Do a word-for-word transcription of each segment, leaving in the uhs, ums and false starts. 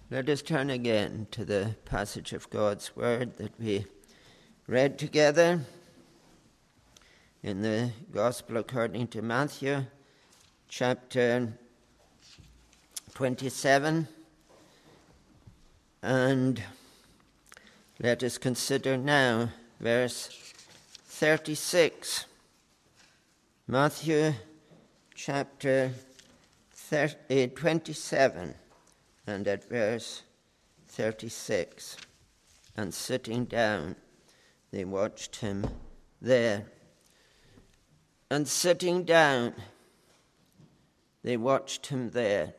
Let us turn again to the passage of God's Word that we read together in the Gospel according to Matthew, chapter twenty-seven. And let us consider now verse thirty-six. Matthew chapter twenty-seven. And at verse thirty-six, and sitting down, they watched him there. And sitting down, they watched him there.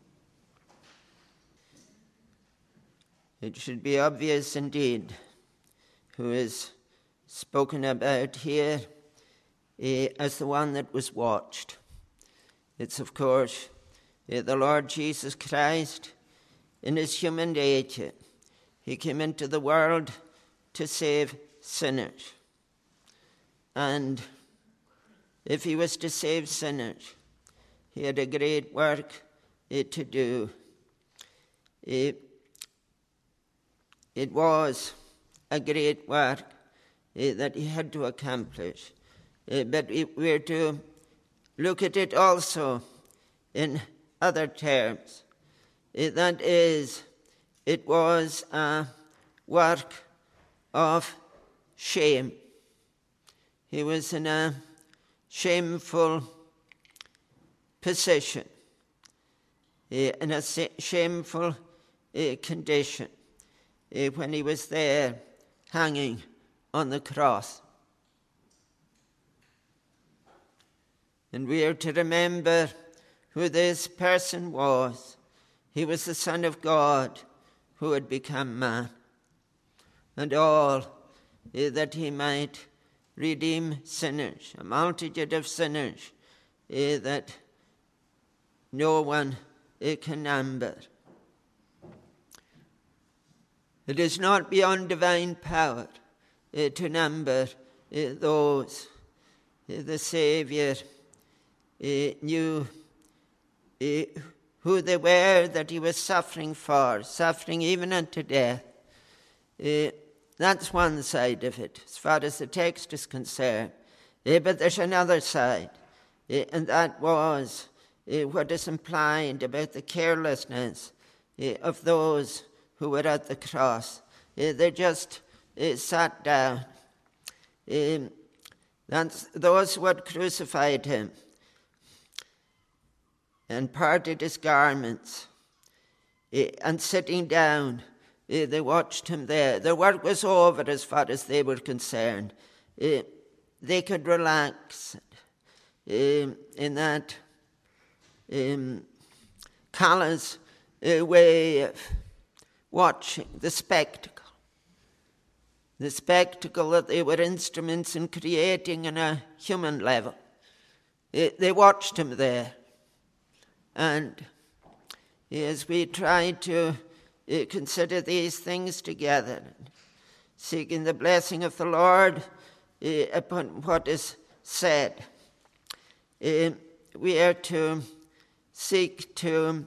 It should be obvious indeed who is spoken about here eh, as the one that was watched. It's, of course, eh, the Lord Jesus Christ. In his human nature, he came into the world to save sinners. And if he was to save sinners, he had a great work uh, to do. It, it was a great work uh, that he had to accomplish. Uh, but we're to look at it also in other terms. It, that is, it was a work of shame. He was in a shameful position, in a shameful condition, when he was there hanging on the cross. And we are to remember who this person was. He was the Son of God who had become man, and all eh, that he might redeem sinners, a multitude of sinners eh, that no one eh, can number. It is not beyond divine power eh, to number eh, those eh, the Saviour eh, knew eh, who they were that he was suffering for, suffering even unto death. Uh, that's one side of it, as far as the text is concerned. Uh, but there's another side, uh, and that was uh, what is implied about the carelessness uh, of those who were at the cross. Uh, they just uh, sat down. Um, that's those who had crucified him and parted his garments, and sitting down, they watched him there. Their work was over as far as they were concerned. They could relax in that um, callous way of watching the spectacle. The spectacle that they were instruments in creating on a human level. They watched him there. And as we try to uh, consider these things together, seeking the blessing of the Lord uh, upon what is said, uh, we are to seek to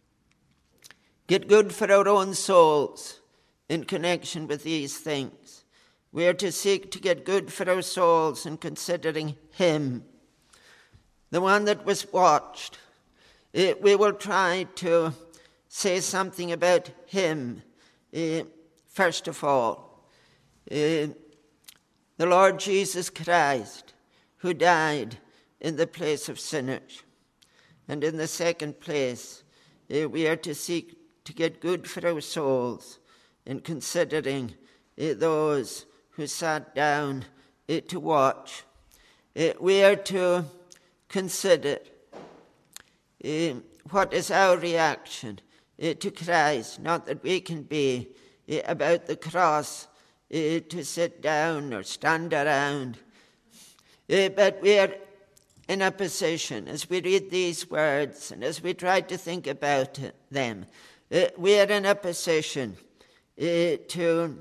get good for our own souls in connection with these things. We are to seek to get good for our souls in considering him, the one that was watched. Uh, we will try to say something about him, uh, first of all. Uh, the Lord Jesus Christ, who died in the place of sinners. And in the second place, uh, we are to seek to get good for our souls in considering uh, those who sat down uh, to watch. Uh, we are to consider Uh, what is our reaction uh, to Christ? Not that we can be uh, about the cross uh, to sit down or stand around, uh, but we are in a position, as we read these words and as we try to think about them, uh, we are in a position uh, to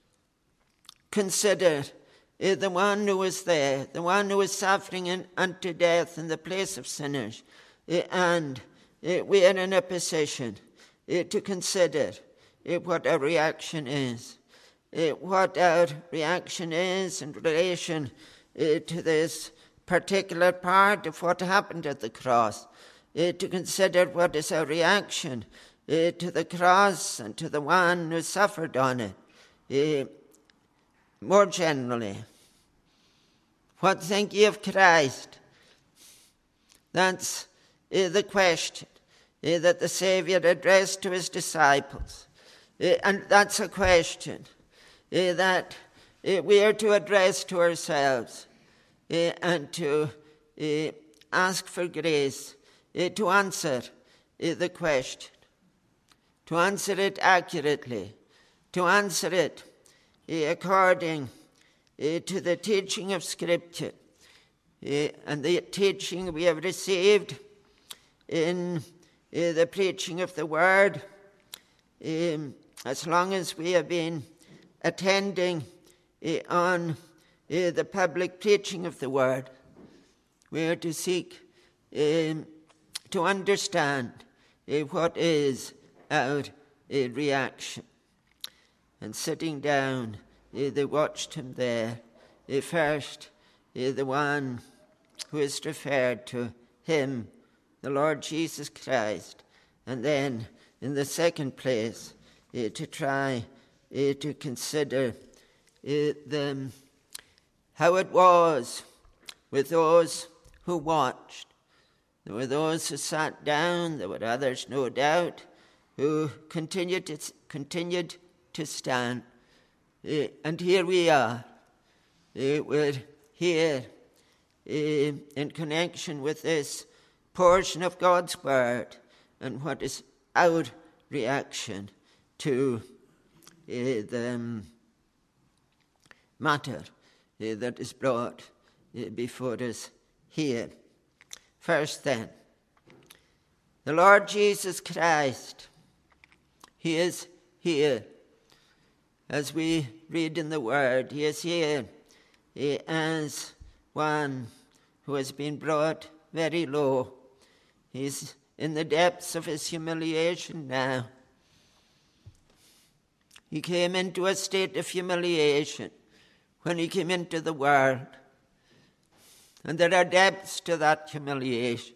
consider uh, the one who was there, the one who was suffering in, unto death in the place of sinners. Uh, and uh, we are in a position uh, to consider uh, what our reaction is. Uh, what our reaction is in relation uh, to this particular part of what happened at the cross. Uh, to consider what is our reaction uh, to the cross and to the one who suffered on it. Uh, more generally, what think ye of Christ? That's uh, the question uh, that the Saviour addressed to his disciples. Uh, and that's a question uh, that uh, we are to address to ourselves uh, and to uh, ask for grace uh, to answer uh, the question, to answer it accurately, to answer it uh, according uh, to the teaching of Scripture uh, and the teaching we have received in uh, the preaching of the Word. Um, as long as we have been attending uh, on uh, the public preaching of the Word, we are to seek um, to understand uh, what is our uh, reaction. And sitting down, uh, they watched him there. Uh, first, uh, the one who is referred to, him, the Lord Jesus Christ. And then, in the second place, uh, to try uh, to consider uh, the, how it was with those who watched. There were those who sat down, there were others, no doubt, who continued to, continued to stand. Uh, and here we are. Uh, we're here uh, in connection with this portion of God's Word and what is our reaction to uh, the um, matter uh, that is brought uh, before us here. First then, the Lord Jesus Christ, he is here. As we read in the Word, he is here he, as one who has been brought very low. He's in the depths of his humiliation now. He came into a state of humiliation when he came into the world. And there are depths to that humiliation.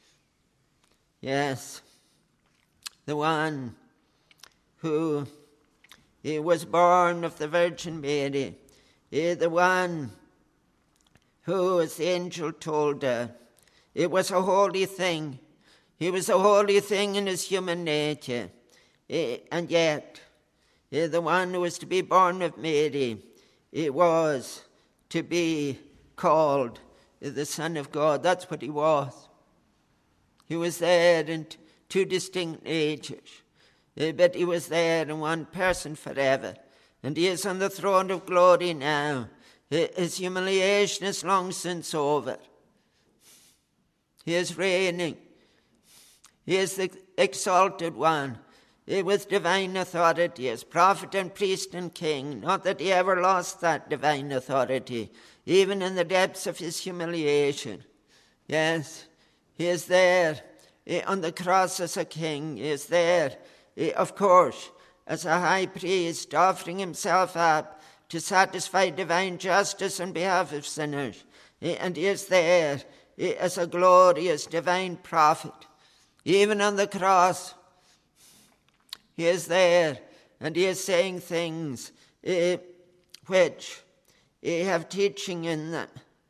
Yes, the one who he was born of the Virgin Mary, he, the one who, as the angel told her, it was a holy thing. He was a holy thing in his human nature. He, and yet, he, the one who was to be born of Mary, he was to be called the Son of God. That's what he was. He was there in two distinct natures, but he was there in one person forever. And he is on the throne of glory now. His humiliation is long since over. He is reigning. He is the exalted one with divine authority as prophet and priest and king. Not that he ever lost that divine authority, even in the depths of his humiliation. Yes, he is there on the cross as a king. He is there, of course, as a high priest, offering himself up to satisfy divine justice on behalf of sinners. And he is there as a glorious divine prophet. Even on the cross, he is there, and he is saying things uh, which uh, have teaching in them.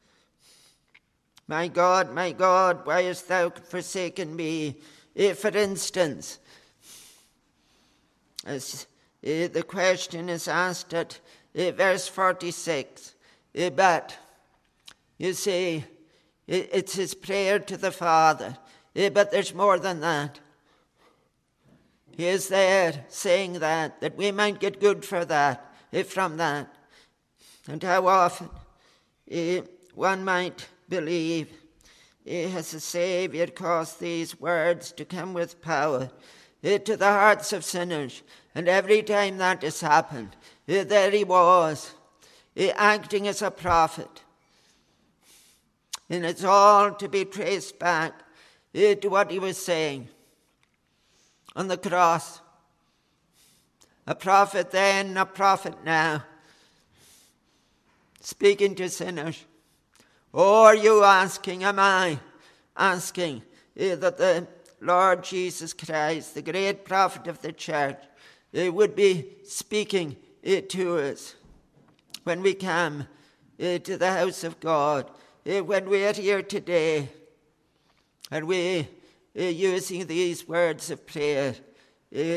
My God, my God, why hast thou forsaken me? Uh, for instance, as uh, the question is asked at uh, verse forty-six, uh, but you see, it, it's his prayer to the Father, uh, but there's more than that. He is there saying that, that we might get good for that, uh, from that. And how often uh, one might believe uh, has the Saviour caused these words to come with power uh, to the hearts of sinners. And every time that has happened, uh, there he was, uh, acting as a prophet. And it's all to be traced back uh, to what he was saying. on the cross. A prophet then, a prophet now, speaking to sinners. Or are you asking, am I asking uh, that the Lord Jesus Christ, the great prophet of the church, uh, would be speaking uh, to us when we come uh, to the house of God, uh, when we are here today, and we uh, using these words of prayer, uh,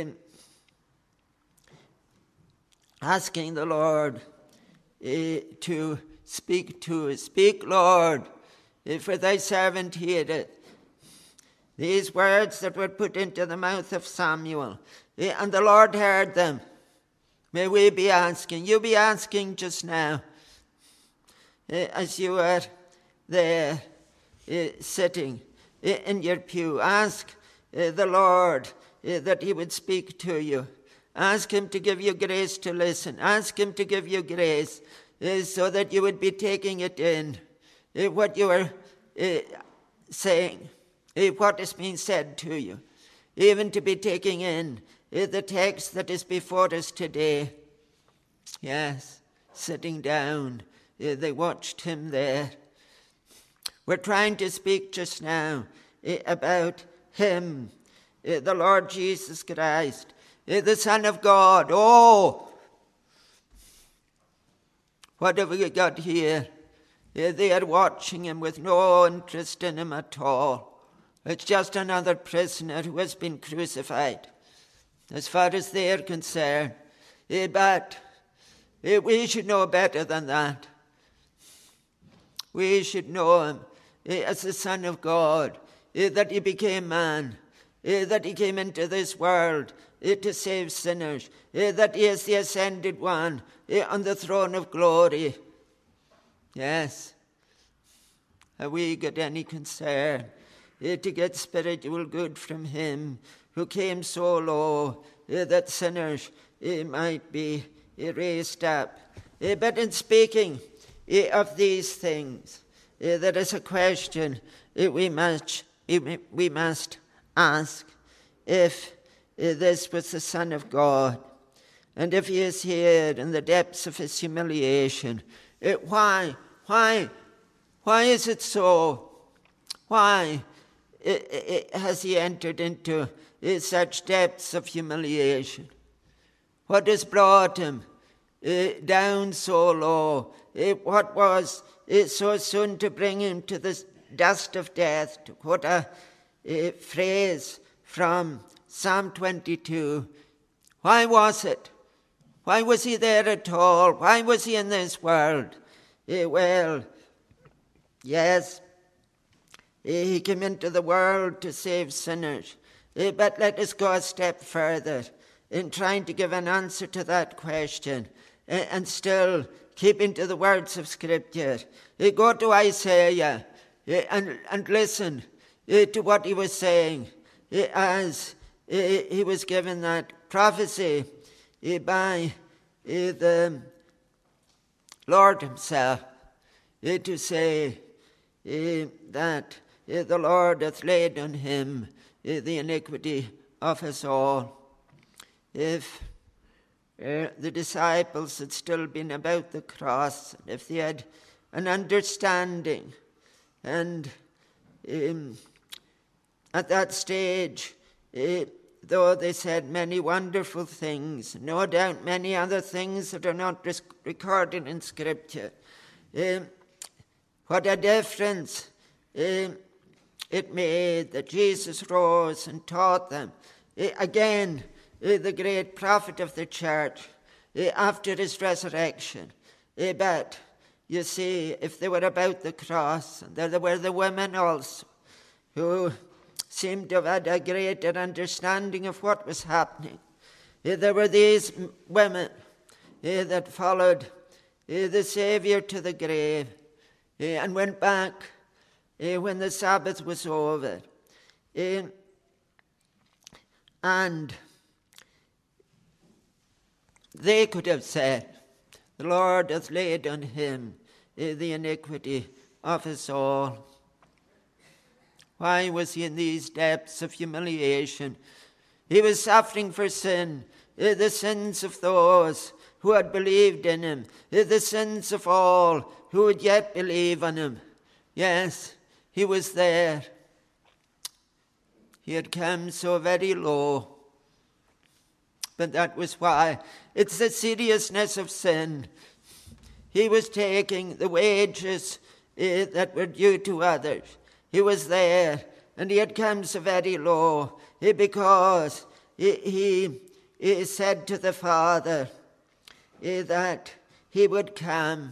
asking the Lord uh, to speak to us. Speak, Lord, uh, for thy servant heareth. These words that were put into the mouth of Samuel, uh, and the Lord heard them. May we be asking, you be asking just now, uh, as you are there uh, sitting uh, in your pew. Ask uh, the Lord uh, that he would speak to you. Ask him to give you grace to listen. Ask him to give you grace uh, so that you would be taking it in, uh, what you are uh, saying, uh, what is being said to you, even to be taking in uh, the text that is before us today. Yes, sitting down, uh, they watched him there. We're trying to speak just now uh, about him, uh, the Lord Jesus Christ, the Son of God. Oh, what have we got here? They are watching him with no interest in him at all. It's just another prisoner who has been crucified, as far as they are concerned. But we should know better than that. We should know him as the Son of God, that he became man, that he came into this world to save sinners, that he is the ascended one on the throne of glory. Yes. Have we got any concern to get spiritual good from him who came so low that sinners might be raised up? But in speaking of these things, there is a question we must, we must ask. If this was the Son of God, and if he is here in the depths of his humiliation, it, why, why, why is it so? Why it, it, has he entered into uh, such depths of humiliation? What has brought him uh, down so low? Uh, what was uh, so soon to bring him to the dust of death? To quote a, a phrase from Psalm twenty-two. Why was it? Why was he there at all? Why was he in this world? Uh, well, yes, uh, he came into the world to save sinners. Uh, but let us go a step further in trying to give an answer to that question, uh, and still keeping to the words of Scripture. Uh, go to Isaiah uh, and, and listen uh, to what he was saying uh, as he was given that prophecy by the Lord himself to say that the Lord hath laid on him the iniquity of us all. If the disciples had still been about the cross, if they had an understanding, and at that stage, It, though they said many wonderful things, no doubt many other things that are not recorded in Scripture, uh, what a difference uh, it made that Jesus rose and taught them. Uh, again, uh, the great prophet of the church, uh, after his resurrection. Uh, but, you see, if they were about the cross, and there were the women also, who seemed to have had a greater understanding of what was happening. Uh, there were these women uh, that followed uh, the Saviour to the grave uh, and went back uh, when the Sabbath was over. Uh, and they could have said, the Lord hath laid on him uh, the iniquity of us all. Why was he in these depths of humiliation? He was suffering for sin, uh, the sins of those who had believed in him, uh, the sins of all who would yet believe on him. Yes, he was there. He had come so very low. But that was why. It's the seriousness of sin. He was taking the wages uh, that were due to others. He was there, and he had come so very low uh, because he, he, he said to the Father uh, that he would come.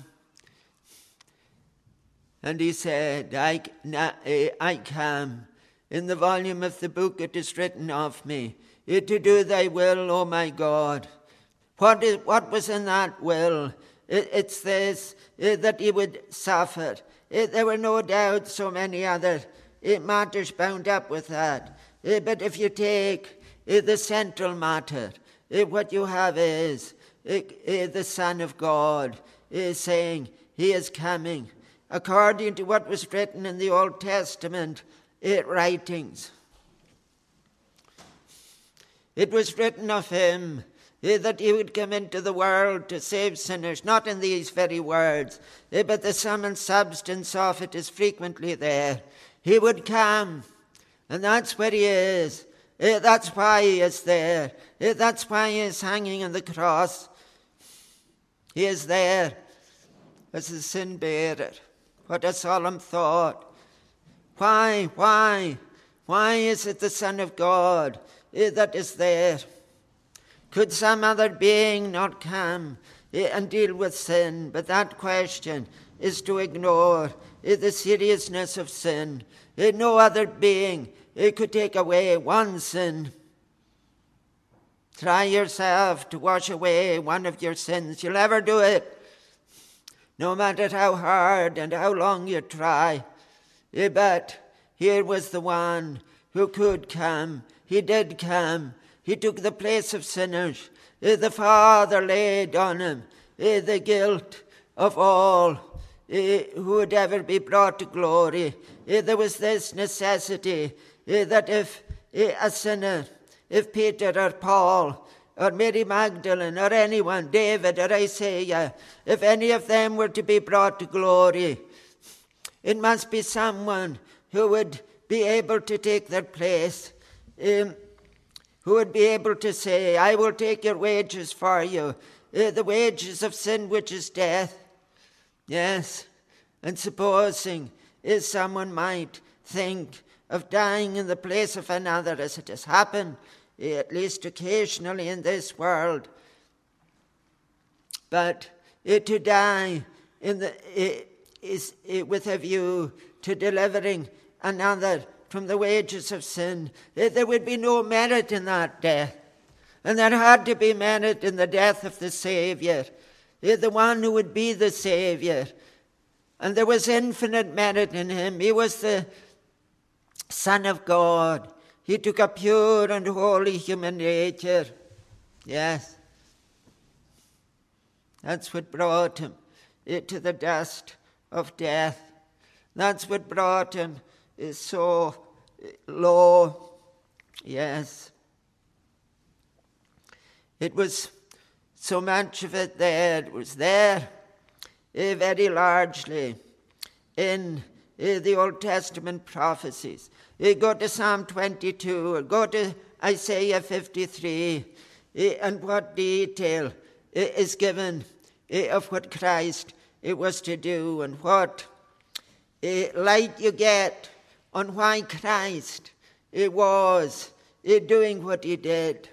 And he said, I, uh, I come. In the volume of the book it is written of me, to do thy will, O my God. What is what was in that will? It, it's this, uh, that he would suffer. Uh, there were no doubt so many other uh, matters bound up with that. Uh, but if you take uh, the central matter, uh, what you have is uh, uh, the Son of God uh, saying he is coming, according to what was written in the Old Testament uh, writings. It was written of him uh, that he would come into the world to save sinners, not in these very words, uh, but the sum and substance of it is frequently there. He would come, and that's where he is. Uh, that's why he is there. Uh, that's why he is hanging on the cross. He is there as a sin bearer. What a solemn thought. Why, why, why is it the Son of God that is there? Could some other being not come and deal with sin? But that question is to ignore the seriousness of sin. No other being could take away one sin. Try yourself to wash away one of your sins. You'll never do it, no matter how hard and how long you try. But here was the one who could come. He did come. He took the place of sinners. The Father laid on him the guilt of all who would ever be brought to glory. There was this necessity that if a sinner, if Peter or Paul or Mary Magdalene or anyone, David or Isaiah, if any of them were to be brought to glory, it must be someone who would be able to take their place, um, who would be able to say, I will take your wages for you, uh, the wages of sin, which is death. Yes, and supposing uh, someone might think of dying in the place of another, as it has happened, uh, at least occasionally in this world, but uh, to die in the uh, is uh, with a view to delivering another from the wages of sin, uh, there would be no merit in that death. And there had to be merit in the death of the Saviour, uh, the one who would be the Saviour. And there was infinite merit in him. He was the Son of God. He took a pure and holy human nature. Yes. That's what brought him uh, to the dust of death. That's what brought him uh, so low. Yes. It was so much of it there. It was there uh, very largely in uh, the Old Testament prophecies. Uh, go to Psalm twenty-two or go to Isaiah fifty-three, uh, and what detail uh, is given uh, of what Christ uh, was to do, and what uh, light you get on why Christ uh, was uh, doing what he did.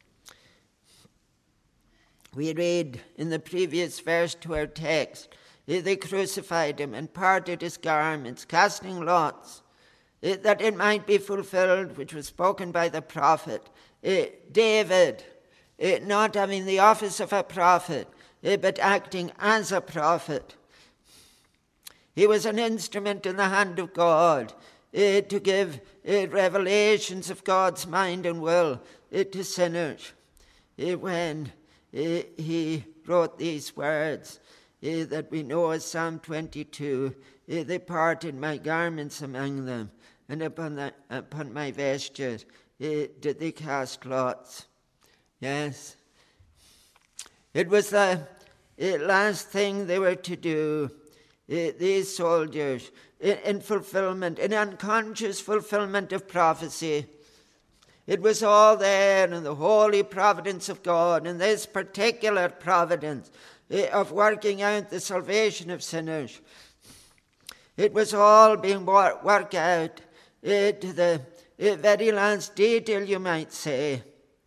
We read in the previous verse to our text, uh, they crucified him and parted his garments, casting lots, uh, that it might be fulfilled, which was spoken by the prophet. Uh, David, uh, not having the office of a prophet, uh, but acting as a prophet. He was an instrument in the hand of God uh, to give uh, revelations of God's mind and will uh, to sinners. Uh, when uh, he wrote these words uh, that we know as Psalm twenty-two, uh, they parted my garments among them, and upon, the, upon my vesture did they cast lots. Yes. It was the last thing they were to do, these soldiers, in fulfillment, in unconscious fulfillment of prophecy. It was all there in the holy providence of God, in this particular providence of working out the salvation of sinners. It was all being worked out to the very last detail, you might say,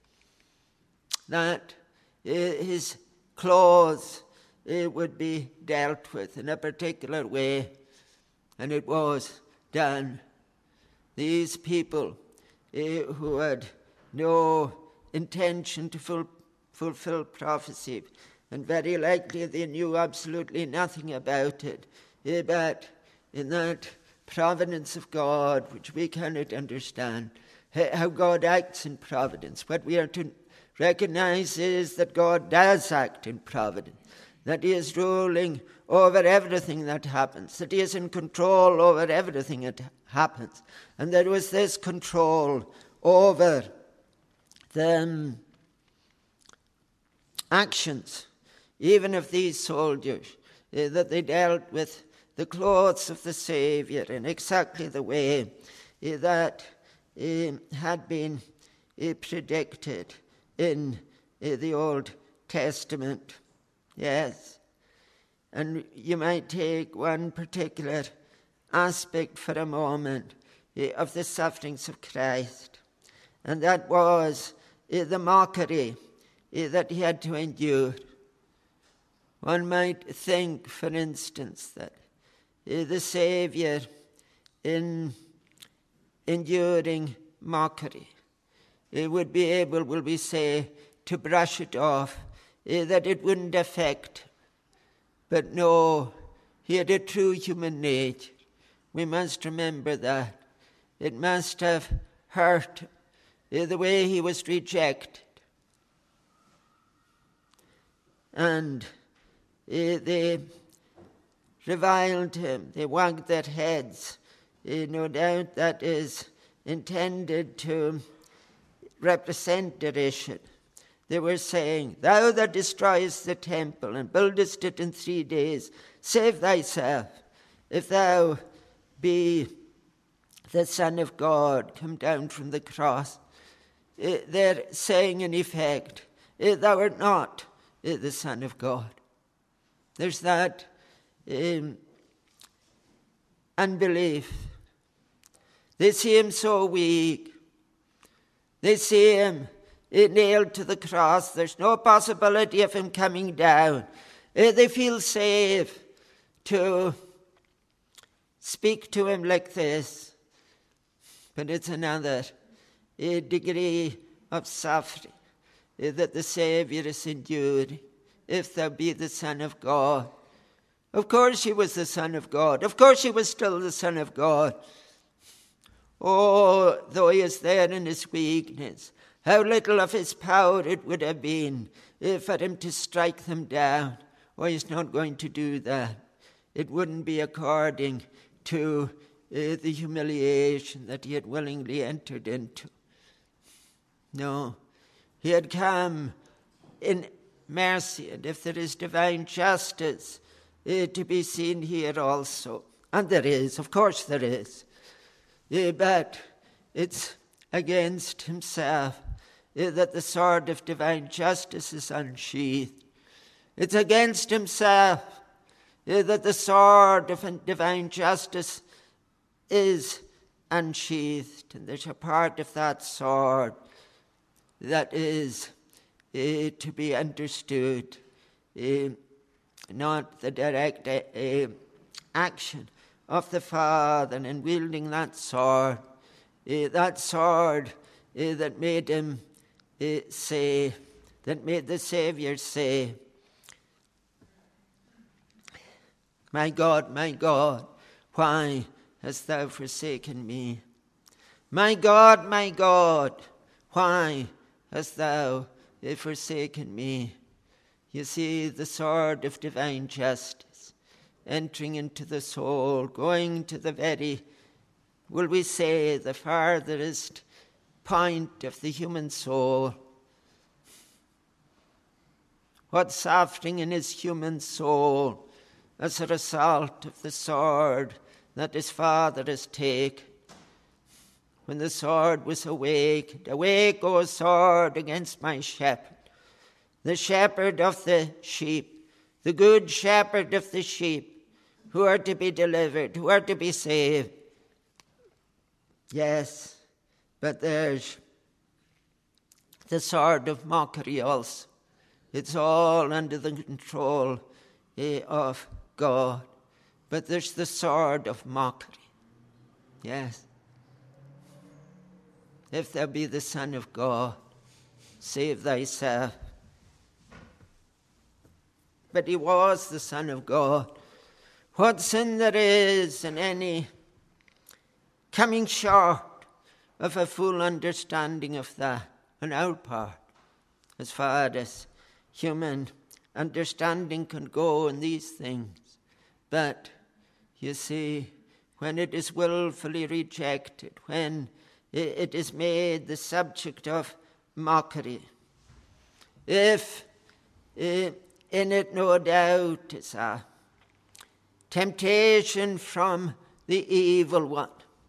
that his clothes would be dealt with in a particular way. And it was done. These people who had no intention to ful- fulfill prophecy, and very likely they knew absolutely nothing about it, but in that providence of God, which we cannot understand, how God acts in providence. What we are to recognize is that God does act in providence, that he is ruling over everything that happens, that he is in control over everything that happens. And there was this control over the um, actions, even of these soldiers, uh, that they dealt with the clothes of the Saviour in exactly the way uh, that uh, had been uh, predicted in uh, the Old Testament. Yes. And you might take one particular aspect for a moment uh, of the sufferings of Christ, and that was uh, the mockery uh, that he had to endure. One might think, for instance, that uh, the Saviour, in enduring mockery, uh, would be able, will we say, to brush it off, uh, that it wouldn't affect. But no, he had a true human nature. We must remember that. It must have hurt uh, the way he was rejected. And uh, they reviled him. They wagged their heads. Uh, no doubt that is intended to represent derision. They were saying, "Thou that destroyest the temple and buildest it in three days, save thyself. If thou be the Son of God, come down from the cross." Uh, they're saying, in effect, uh, thou art not uh, the Son of God. There's that um, unbelief. They see him so weak. They see him uh, nailed to the cross. There's no possibility of him coming down. Uh, they feel safe to speak to him like this. But it's another uh, degree of suffering uh, that the Saviour is enduring. If thou be the Son of God. Of course he was the Son of God. Of course he was still the Son of God. Oh, though he is there in his weakness, how little of his power it would have been uh, for him to strike them down. Oh, he's not going to do that. It wouldn't be according to uh, the humiliation that he had willingly entered into. No, he had come in mercy, and if there is divine justice uh, to be seen here also, and there is, of course there is, uh, but it's against himself uh, that the sword of divine justice is unsheathed. It's against himself uh, that the sword of divine justice is unsheathed, and there's a part of that sword that is uh, to be understood, uh, not the direct uh, action of the Father in wielding that sword, uh, that sword uh, that made him uh, say, that made the Saviour say, "My God, my God, why hast thou forsaken me? My God, my God, why hast thou forsaken me?" You see, the sword of divine justice entering into the soul, going to the very, will we say, the farthest point of the human soul. What's suffering in his human soul as a result of the sword that his father has taken? When the sword was awakened, awake, O sword, against my shepherd, the shepherd of the sheep, the good shepherd of the sheep, who are to be delivered, who are to be saved. Yes, but there's the sword of mockery also. It's all under the control eh, of God. But there's the sword of mockery. Yes. If thou be the Son of God, save thyself. But he was the Son of God. What sin there is in any coming short of a full understanding of that on our part, as far as human understanding can go in these things. But you see, when it is willfully rejected, when it is made the subject of mockery, if in it no doubt is a temptation from the evil one,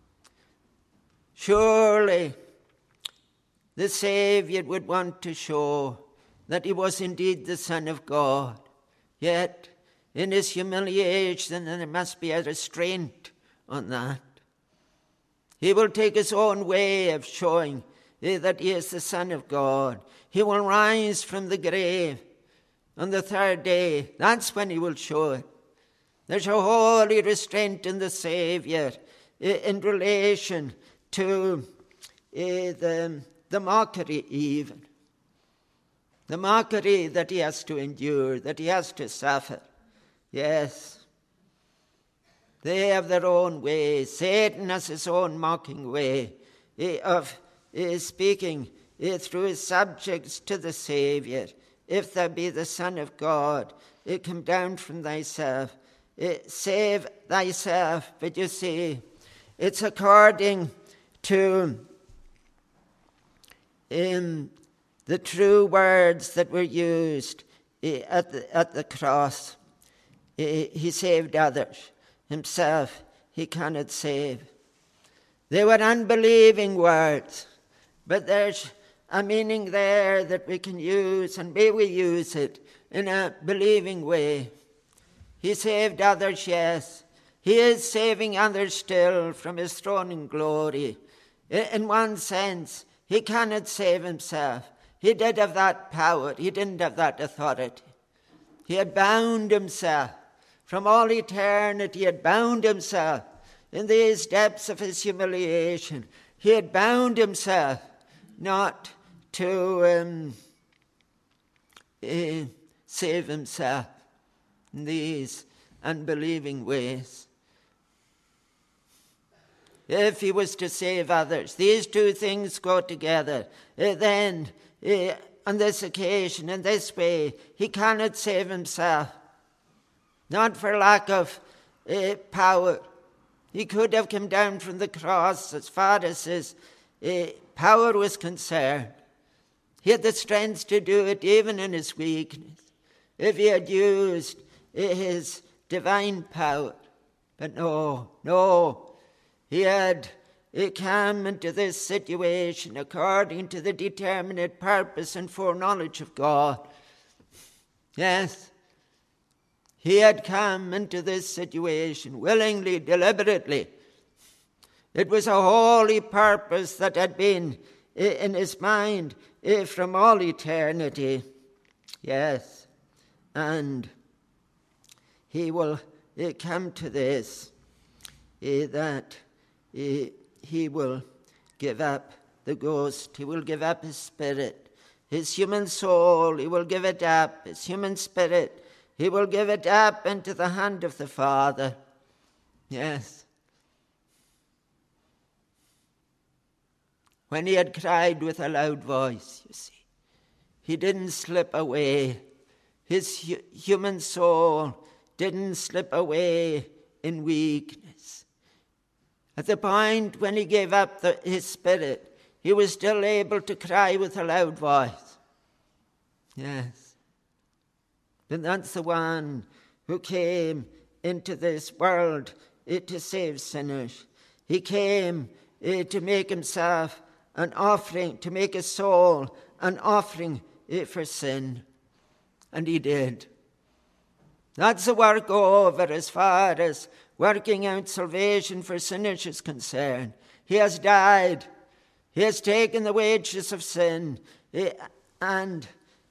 surely the Saviour would want to show that he was indeed the Son of God. Yet in his humiliation there must be a restraint on that. He will take his own way of showing that he is the Son of God. He will rise from the grave on the third day. That's when he will show it. There's a holy restraint in the Saviour in relation to the, the mockery even. The mockery that he has to endure, that he has to suffer. Yes. They have their own way. Satan has his own mocking way of speaking through his subjects to the Saviour. If thou be the Son of God, come down from thyself. Save thyself. But you see, it's according to um, the true words that were used at the, at the cross. He saved others. Himself he cannot save. They were unbelieving words, but there's a meaning there that we can use, and may we use it in a believing way. He saved others, yes. He is saving others still from his throne in glory. In one sense, he cannot save himself. He did have that power. He didn't have that authority. He had bound himself. From all eternity, he had bound himself in these depths of his humiliation. He had bound himself not to um, uh, save himself in these unbelieving ways. If he was to save others, these two things go together. Uh, then, uh, on this occasion, in this way, he cannot save himself. Not for lack of uh, power. He could have come down from the cross as far as his uh, power was concerned. He had the strength to do it even in his weakness, if he had used uh, his divine power. But no, no. He had uh, come into this situation according to the determinate purpose and foreknowledge of God. Yes. He had come into this situation willingly, deliberately. It was a holy purpose that had been in his mind from all eternity. Yes, and he will come to this, that he will give up the ghost. He will give up his spirit, his human soul. He will give it up, his human spirit. He will give it up into the hand of the Father. Yes. When he had cried with a loud voice, you see, he didn't slip away. His hu- human soul didn't slip away in weakness. At the point when he gave up the, his spirit, he was still able to cry with a loud voice. Yes. But that's the one who came into this world uh, to save sinners. He came uh, to make himself an offering, to make his soul an offering uh, for sin. And he did. That's the work over as far as working out salvation for sinners is concerned. He has died. He has taken the wages of sin. And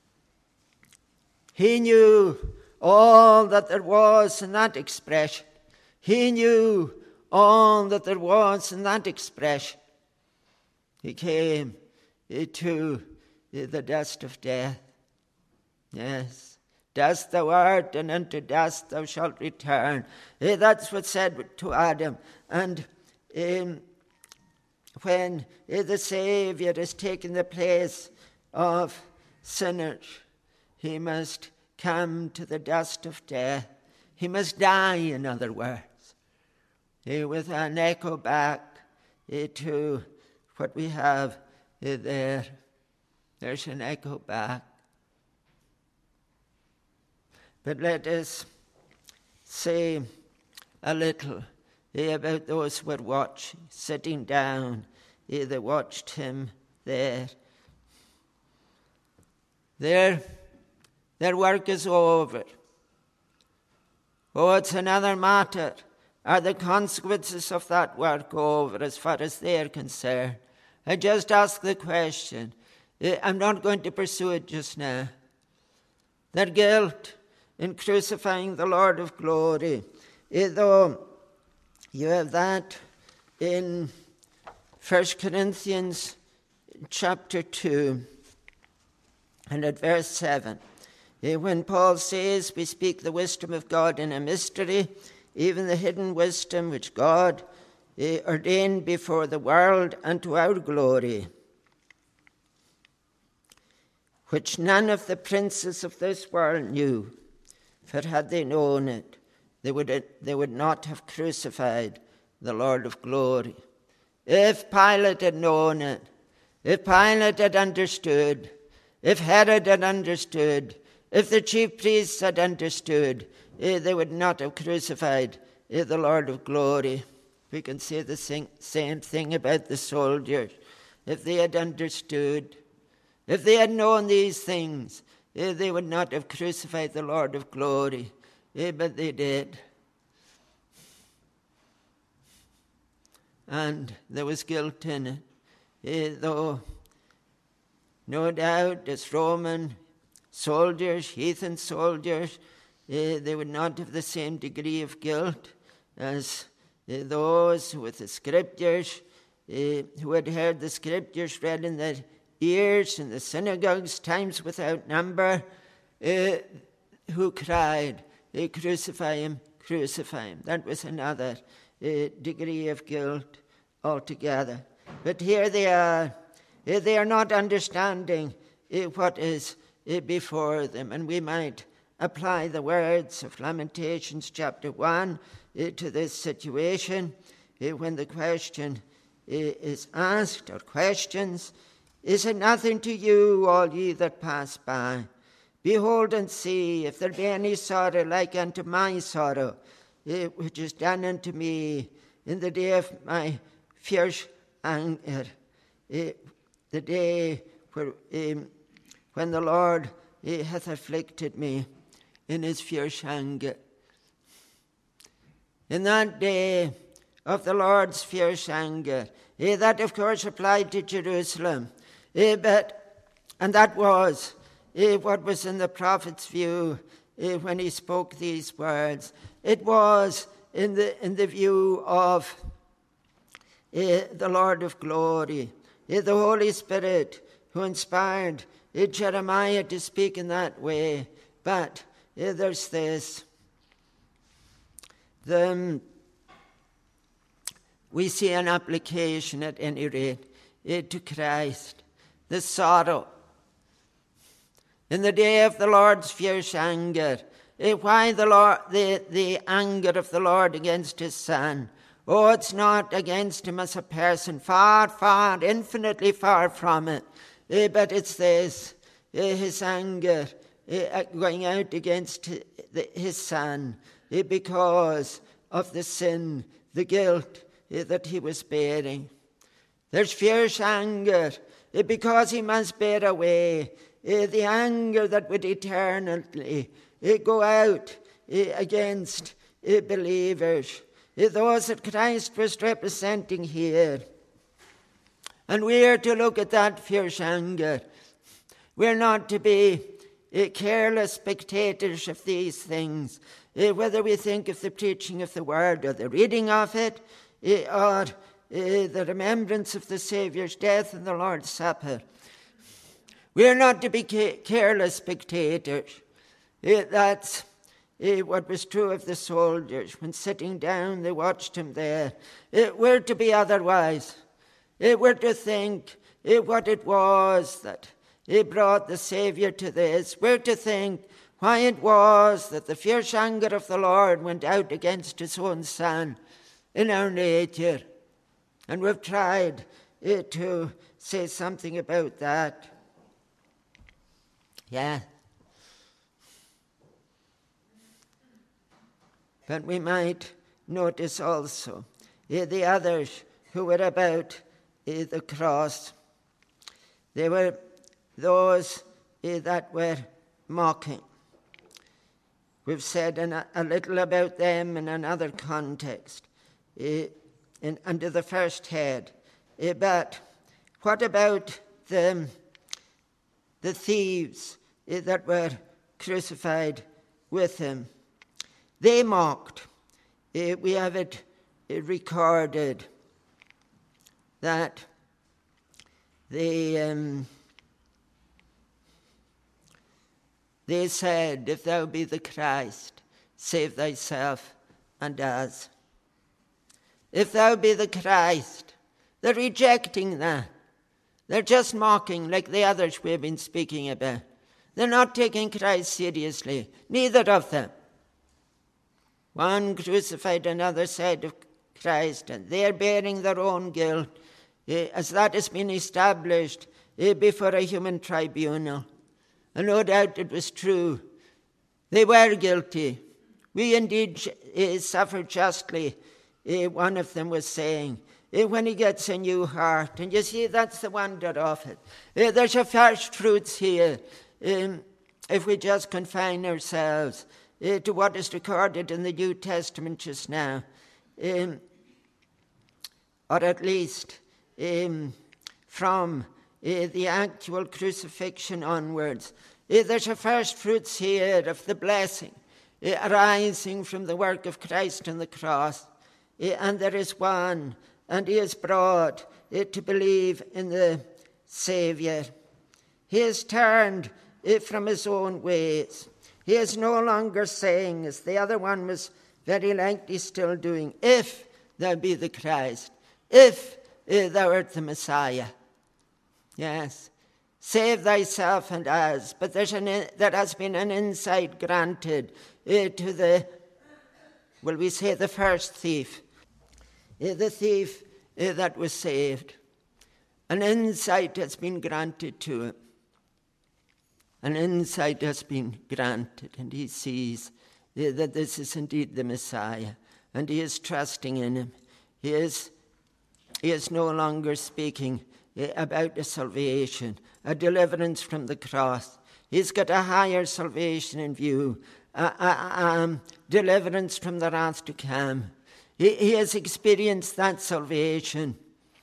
he knew all that there was in that expression. He knew all that there was in that expression. He came to the dust of death. Yes. Dust thou art, and unto dust thou shalt return. Eh, that's what's said to Adam. And um, when eh, the Saviour has taken the place of sinners, he must come to the dust of death. He must die, in other words, eh, with an echo back eh, to what we have eh, there. There's an echo back. But let us say a little eh, about those who were watching, sitting down. Eh, they watched him there. Their, their work is over. Oh, it's another matter. Are the consequences of that work over as far as they are concerned? I just ask the question. Eh, I'm not going to pursue it just now. Their guilt in crucifying the Lord of glory. Though you have that in First Corinthians chapter two and at verse seven. When Paul says, we speak the wisdom of God in a mystery, even the hidden wisdom which God ordained before the world unto our glory, which none of the princes of this world knew. For had they known it, they would, they would not have crucified the Lord of glory. If Pilate had known it, if Pilate had understood, if Herod had understood, if the chief priests had understood, eh, they would not have crucified eh, the Lord of glory. We can say the same thing about the soldiers. If they had understood, if they had known these things, Eh, they would not have crucified the Lord of glory, eh, but they did. And there was guilt in it, eh, though no doubt as Roman soldiers, heathen soldiers, eh, they would not have the same degree of guilt as eh, those with the scriptures, eh, who had heard the scriptures read in their ears in the synagogues, times without number, uh, who cried, uh, crucify him, crucify him. That was another uh, degree of guilt altogether. But here they are. Uh, they are not understanding uh, what is uh, before them. And we might apply the words of Lamentations chapter one uh, to this situation uh, when the question uh, is asked, or questions, is it nothing to you, all ye that pass by? Behold and see, if there be any sorrow like unto my sorrow, eh, which is done unto me in the day of my fierce anger, eh, the day where, eh, when the Lord eh, hath afflicted me in his fierce anger. In that day of the Lord's fierce anger, eh, that of course applied to Jerusalem, Eh, but, and that was eh, what was in the prophet's view eh, when he spoke these words. It was in the in the view of eh, the Lord of glory, eh, the Holy Spirit who inspired eh, Jeremiah to speak in that way. But eh, there's this. The, we see an application at any rate eh, to Christ. The sorrow. In the day of the Lord's fierce anger, eh, why the, Lord, the, the anger of the Lord against his son? Oh, it's not against him as a person, far, far, infinitely far from it. Uh, but it's this, uh, his anger uh, going out against his son uh, because of the sin, the guilt uh, that he was bearing. There's fierce anger uh, because he must bear away uh, the anger that would eternally uh, go out uh, against uh, believers, uh, those that Christ was representing here. And we are to look at that fierce anger. We're not to be uh, careless spectators of these things, uh, whether we think of the preaching of the word or the reading of it, uh, or uh, the remembrance of the Saviour's death and the Lord's Supper. We're not to be ca- careless spectators. Uh, that's uh, what was true of the soldiers. When sitting down, they watched him there. Uh, we're to be otherwise. Uh, we're to think uh, what it was that uh, brought the Saviour to this. We're to think why it was that the fierce anger of the Lord went out against his own Son in our nature. And we've tried uh, to say something about that. Yeah. But we might notice also uh, the others who were about uh, the cross. They were those uh, that were mocking. We've said an, a little about them in another context, uh, in, under the first head. Uh, but what about the, the thieves uh, that were crucified with him? They mocked. Uh, we have it uh, recorded that they, um, they said, if thou be the Christ, save thyself and us. If thou be the Christ, they're rejecting that. They're just mocking like the others we've been speaking about. They're not taking Christ seriously, neither of them. One crucified another side of Christ, and they're bearing their own guilt, eh, as that has been established eh, before a human tribunal. And no doubt it was true. They were guilty. We indeed eh, suffer justly, eh, one of them was saying, eh, when he gets a new heart. And you see, that's the wonder of it. Eh, there's a first fruits here, eh, if we just confine ourselves Uh, to what is recorded in the New Testament just now, um, or at least um, from uh, the actual crucifixion onwards. Uh, there's a first fruits here of the blessing uh, arising from the work of Christ on the cross, uh, and there is one, and he is brought uh, to believe in the Saviour. He is turned uh, from his own ways. He is no longer saying, as the other one was very likely still doing, if thou be the Christ, if uh, thou art the Messiah. Yes, save thyself and us. But there's an, there has been an insight granted uh, to the, will we say, the first thief, uh, the thief uh, that was saved. An insight has been granted to him. An insight has been granted, and he sees that this is indeed the Messiah, and he is trusting in him. He is, he is no longer speaking about a salvation, a deliverance from the cross. He's got a higher salvation in view, a, a, a deliverance from the wrath to come. He, he has experienced that salvation.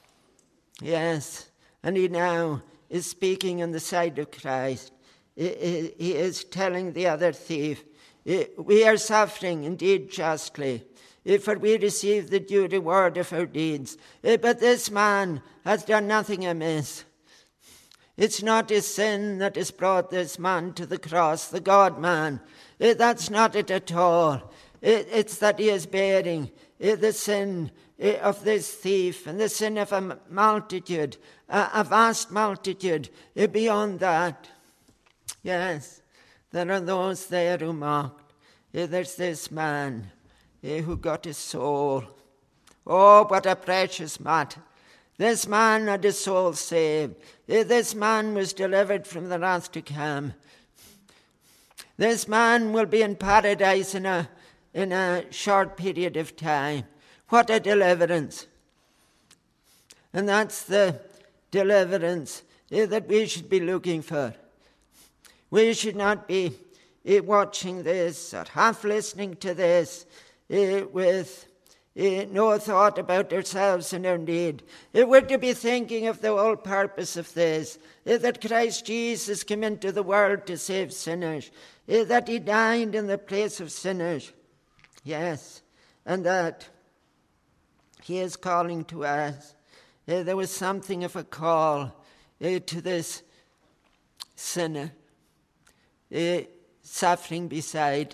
Yes, and he now is speaking on the side of Christ. He is telling the other thief, we are suffering indeed justly, for we receive the due reward of our deeds. But this man has done nothing amiss. It's not his sin that has brought this man to the cross, the God-man. That's not it at all. It's that he is bearing the sin of this thief and the sin of a multitude, a vast multitude beyond that. Yes, there are those there who mocked. There's this man who got his soul Oh, what a precious matter. This man had his soul saved. This man was delivered from the wrath to come. This man will be in paradise in a, in a short period of time. What a deliverance. And that's the deliverance that we should be looking for. We should not be watching this or half listening to this with Uh, no thought about ourselves and our need. Uh, we're to be thinking of the whole purpose of this, uh, that Christ Jesus came into the world to save sinners, uh, that he died in the place of sinners. Yes, and that he is calling to us. Uh, there was something of a call uh, to this sinner, uh, suffering beside.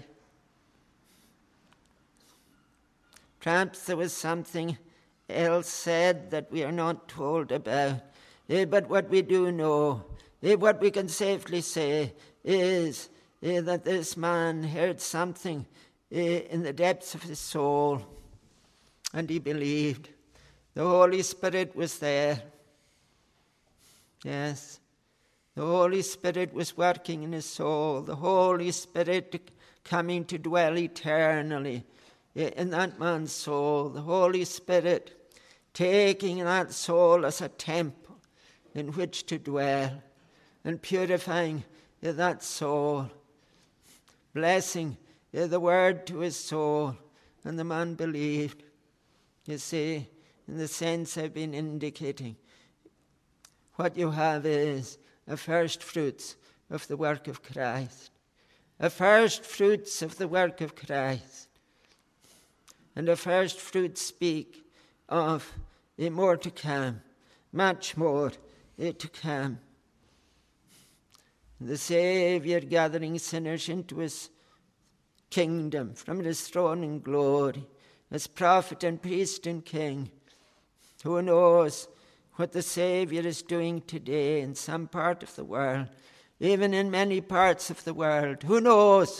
Perhaps there was something else said that we are not told about. Uh, but what we do know, uh, what we can safely say, is uh, that this man heard something uh, in the depths of his soul, and he believed. The Holy Spirit was there. Yes, the Holy Spirit was working in his soul. The Holy Spirit coming to dwell eternally in that man's soul, the Holy Spirit taking that soul as a temple in which to dwell and purifying that soul, blessing the word to his soul, and the man believed. You see, in the sense I've been indicating, what you have is a first fruits of the work of Christ, a first fruits of the work of Christ. And the first fruits speak of uh, more to come, much more uh, to come. The Saviour gathering sinners into his kingdom from his throne in glory, as prophet and priest and king. Who knows what the Saviour is doing today in some part of the world, even in many parts of the world. Who knows?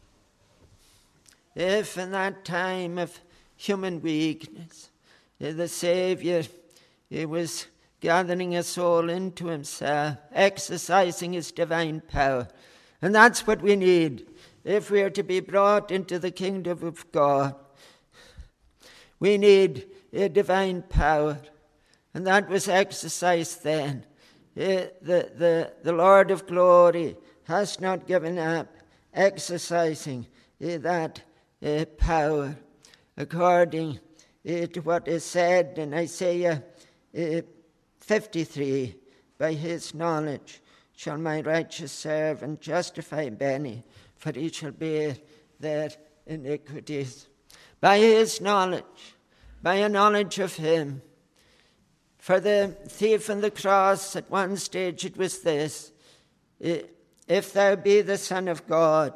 If in that time of human weakness, the Saviour he was gathering a soul into himself, exercising his divine power. And that's what we need if we are to be brought into the kingdom of God. We need a divine power, and that was exercised then. The, the, the Lord of glory has not given up exercising that Uh, power, according uh, to what is said in Isaiah uh, fifty-three, by his knowledge shall my righteous servant justify many, for he shall bear their iniquities. By his knowledge, by a knowledge of him. For the thief on the cross, at one stage it was this: if thou be the Son of God.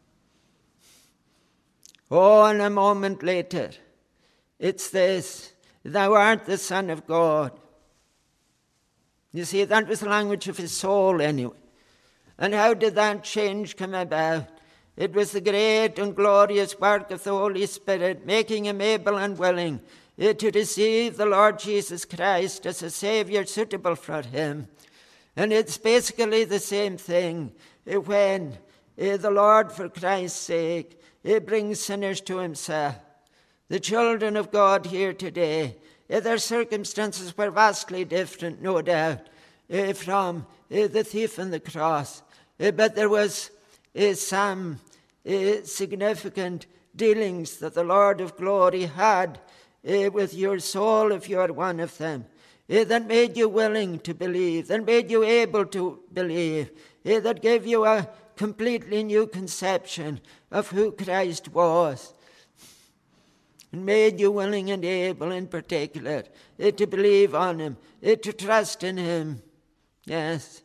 Oh, and a moment later, it's this: thou art the Son of God. You see, that was the language of his soul anyway. And how did that change come about? It was the great and glorious work of the Holy Spirit, making him able and willing to receive the Lord Jesus Christ as a Saviour suitable for him. And it's basically the same thing when the Lord, for Christ's sake, He brings sinners to himself. The children of God here today, their circumstances were vastly different, no doubt, from the thief on the cross. But there was some significant dealings that the Lord of glory had with your soul, if you are one of them, that made you willing to believe, that made you able to believe, that gave you a completely new conception of who Christ was, and made you willing and able in particular to believe on him, to trust in him. Yes,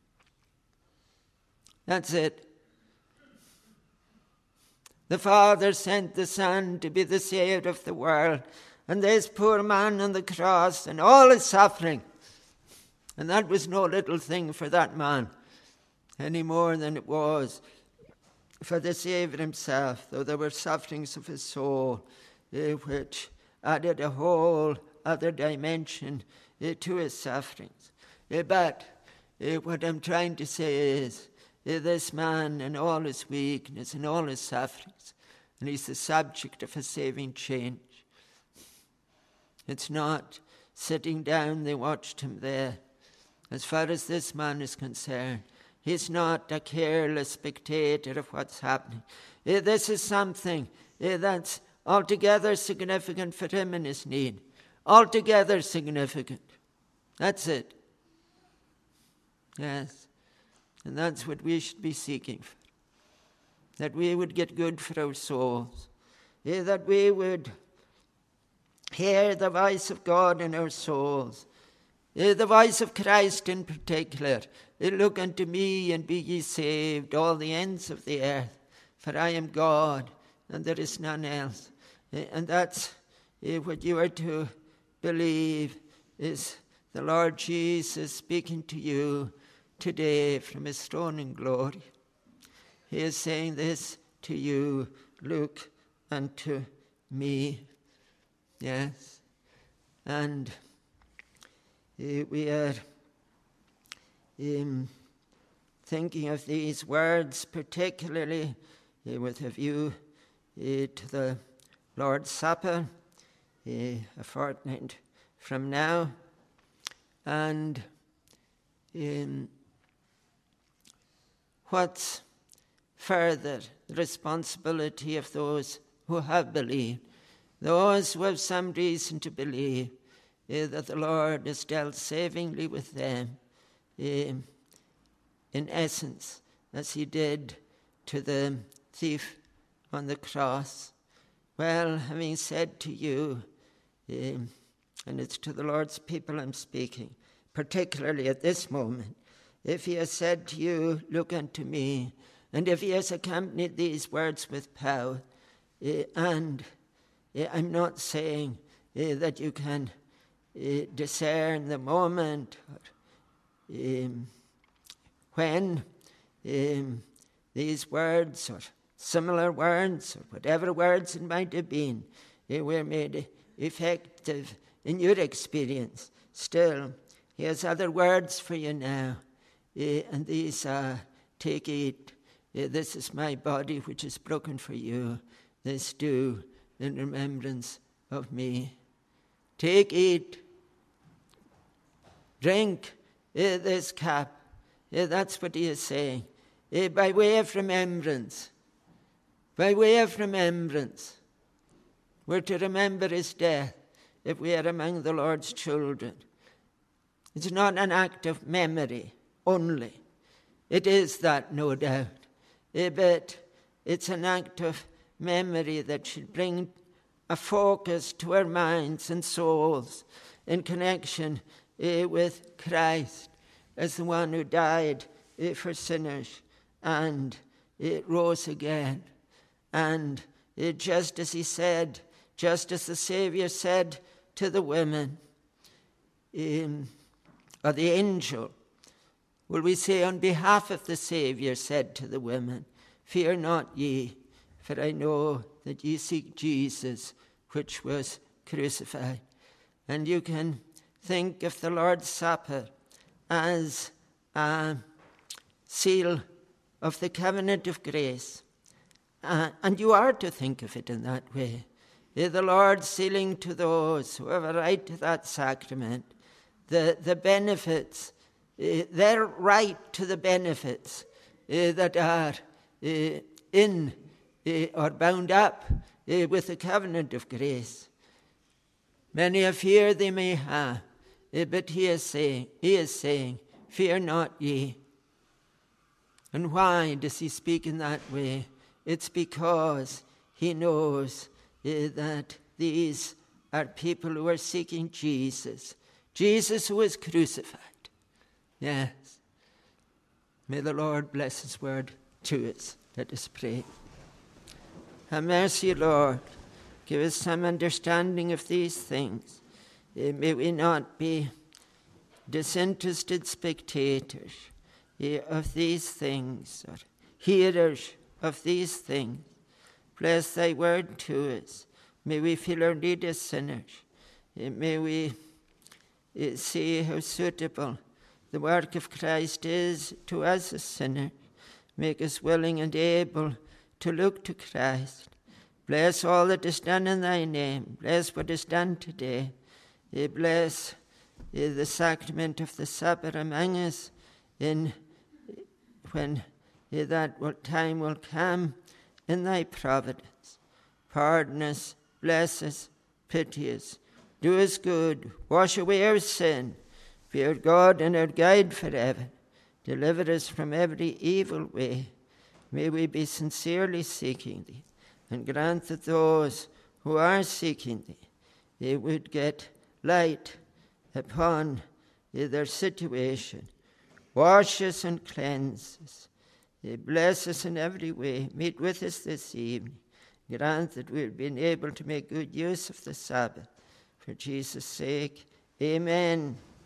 that's it. The Father sent the Son to be the Saviour of the world, and this poor man on the cross and all his suffering, and that was no little thing for that man, any more than it was for the Saviour himself, though there were sufferings of his soul, uh, which added a whole other dimension uh, to his sufferings. Uh, but uh, what I'm trying to say is, uh, this man and all his weakness and all his sufferings, and he's the subject of a saving change. It's not sitting down, they watched him there. As far as this man is concerned, he's not a careless spectator of what's happening. Uh, this is something uh, that's altogether significant for him and his need. Altogether significant. That's it. Yes. And that's what we should be seeking for. That we would get good for our souls. Uh, that we would hear the voice of God in our souls. Uh, the voice of Christ in particular. Uh, Look unto me and be ye saved, all the ends of the earth. For I am God, and there is none else. Uh, and that's uh, what you are to believe, is the Lord Jesus speaking to you today from his throne in glory. He is saying this to you, look unto me. Yes. And uh, we are um, thinking of these words particularly uh, with a view uh, to the Lord's Supper, uh, a fortnight from now. And um, what's further the responsibility of those who have believed, those who have some reason to believe uh, that the Lord has dealt savingly with them, uh, in essence, as he did to the thief on the cross. Well, having said to you, um, and it's to the Lord's people I'm speaking, particularly at this moment, if he has said to you, look unto me, and if he has accompanied these words with power, uh, and uh, I'm not saying uh, that you can uh, discern the moment or um, when um, these words or similar words or whatever words it might have been uh, were made effective in your experience. Still, he has other words for you now, uh, and these are, take, eat. Uh, this is my body which is broken for you. This do in remembrance of me. Take, eat, drink uh, this cup. Uh, that's what he is saying. Uh, by way of remembrance. By way of remembrance. We're to remember his death if we are among the Lord's children. It's not an act of memory only. It is that, no doubt. Uh, but it's an act of memory that should bring a focus to our minds and souls in connection uh, with Christ as the one who died uh, for sinners and uh, rose again. And uh, just as he said, just as the Savior said to the women, um, or the angel, will we say on behalf of the Savior said to the women, fear not ye, for I know that ye seek Jesus, which was crucified. And you can think of the Lord's Supper as a seal of the covenant of grace. Uh, and you are to think of it in that way. Uh, the Lord sealing to those who have a right to that sacrament the, the benefits, uh, their right to the benefits uh, that are uh, in uh, or bound up uh, with the covenant of grace. Many a fear they may have, uh, but he is saying, he is saying, fear not ye. And why does he speak in that way? It's because he knows uh, that these are people who are seeking Jesus. Jesus who is crucified. Yes. May the Lord bless his word to us. Let us pray. Have mercy, Lord. Give us some understanding of these things. Uh, may we not be disinterested spectators uh, of these things, or hearers of these things. Bless thy word to us. May we feel our need as sinners. May we see how suitable the work of Christ is to us as sinners. Make us willing and able to look to Christ. Bless all that is done in thy name. Bless what is done today. Bless the sacrament of the supper among us in when that time will come in thy providence. Pardon us, bless us, pity us, do us good, wash away our sin, be our God and our guide forever. Deliver us from every evil way. May we be sincerely seeking thee, and grant that those who are seeking thee, they would get light upon their situation. Wash us and cleanse us. Bless us in every way. Meet with us this evening. Grant that we'll be able to make good use of the Sabbath. For Jesus' sake, amen.